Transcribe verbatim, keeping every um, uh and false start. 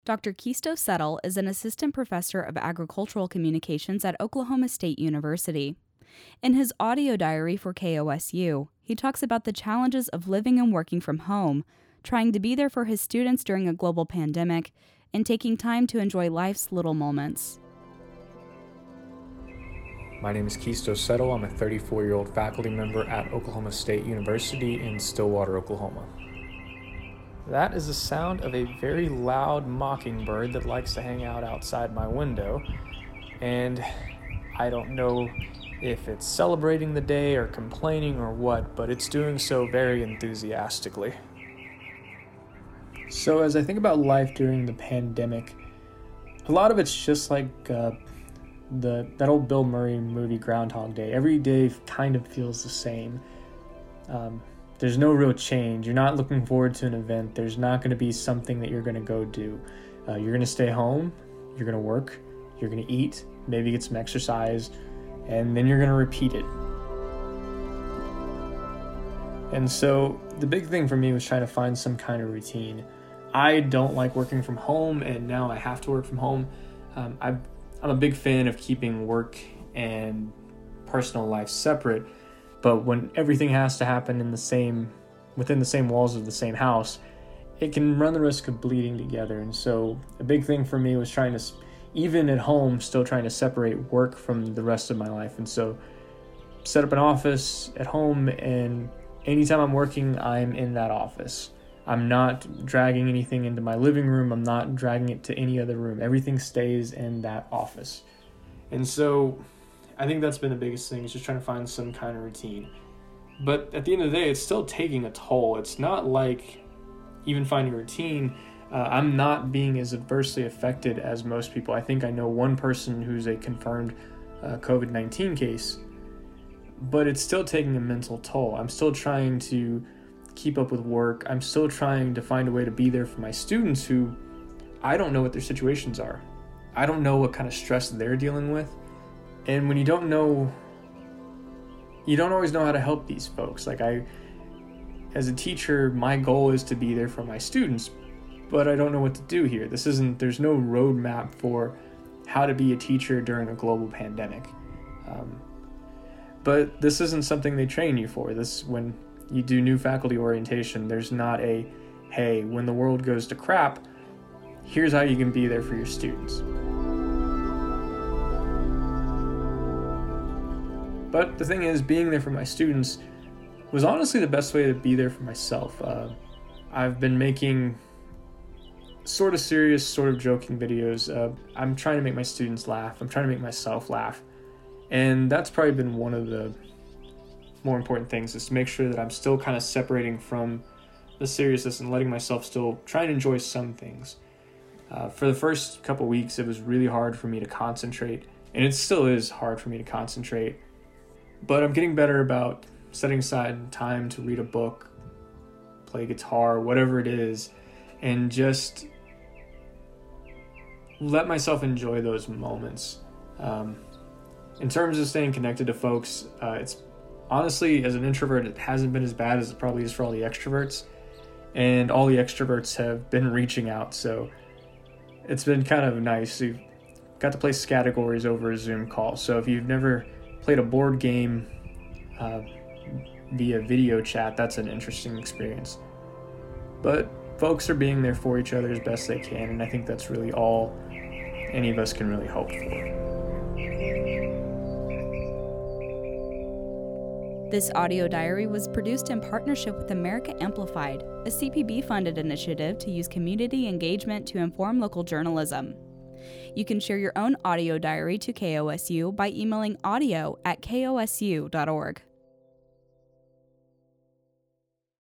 Doctor Kisto Settle is an assistant professor of agricultural communications at Oklahoma State University. In his audio diary for K O S U, he talks about the challenges of living and working from home, trying to be there for his students during a global pandemic, and taking time to enjoy life's little moments. My name is Kisto Settle. I'm a thirty-four-year-old faculty member at Oklahoma State University in Stillwater, Oklahoma. That is the sound of a very loud mockingbird that likes to hang out outside my window, and I don't know if it's celebrating the day or complaining or what, but it's doing so very enthusiastically. So as I think about life during the pandemic, a lot of it's just like uh, the that old Bill Murray movie Groundhog Day. Every day kind of feels the same. Um, there's no real change. You're not looking forward to an event. There's not going to be something that you're going to go do. Uh, you're going to stay home. You're going to work. You're going to eat. Maybe get some exercise. And then you're going to repeat it. And so the big thing for me was trying to find some kind of routine. I don't like working from home, and now I have to work from home. Um, I, I'm a big fan of keeping work and personal life separate, but when everything has to happen in the same, within the same walls of the same house, it can run the risk of bleeding together. And so a big thing for me was trying to, even at home, still trying to separate work from the rest of my life. And so set up an office at home, and anytime I'm working, I'm in that office. I'm not dragging anything into my living room. I'm not dragging it to any other room. Everything stays in that office. And so I think that's been the biggest thing, is just trying to find some kind of routine. But at the end of the day, it's still taking a toll. It's not like even finding a routine, uh, I'm not being as adversely affected as most people. I think I know one person who's a confirmed uh, covid nineteen case, but it's still taking a mental toll. I'm still trying to keep up with work. I'm still trying to find a way to be there for my students who I don't know what their situations are. I don't know what kind of stress they're dealing with. And when you don't know, you don't always know how to help these folks. Like I, as a teacher, my goal is to be there for my students, but I don't know what to do here. This isn't, there's no roadmap for how to be a teacher during a global pandemic. Um, but this isn't something they train you for. This, when you do new faculty orientation, there's not a, hey, when the world goes to crap, here's how you can be there for your students. But the thing is, being there for my students was honestly the best way to be there for myself. Uh, I've been making sort of serious, sort of joking videos. Uh, I'm trying to make my students laugh. I'm trying to make myself laugh. And that's probably been one of the more important things, is to make sure that I'm still kind of separating from the seriousness and letting myself still try and enjoy some things. Uh, for the first couple weeks, it was really hard for me to concentrate, and it still is hard for me to concentrate. But I'm getting better about setting aside time to read a book, play guitar, whatever it is, and just let myself enjoy those moments. Um, in terms of staying connected to folks, uh, it's honestly, as an introvert, it hasn't been as bad as it probably is for all the extroverts. And all the extroverts have been reaching out, so it's been kind of nice. We've got to play categories over a Zoom call. So if you've never played a board game uh, via video chat, that's an interesting experience. But folks are being there for each other as best they can, and I think that's really all any of us can really hope for. This audio diary was produced in partnership with America Amplified, a C P B-funded initiative to use community engagement to inform local journalism. You can share your own audio diary to K O S U by emailing audio at K O S U dot org.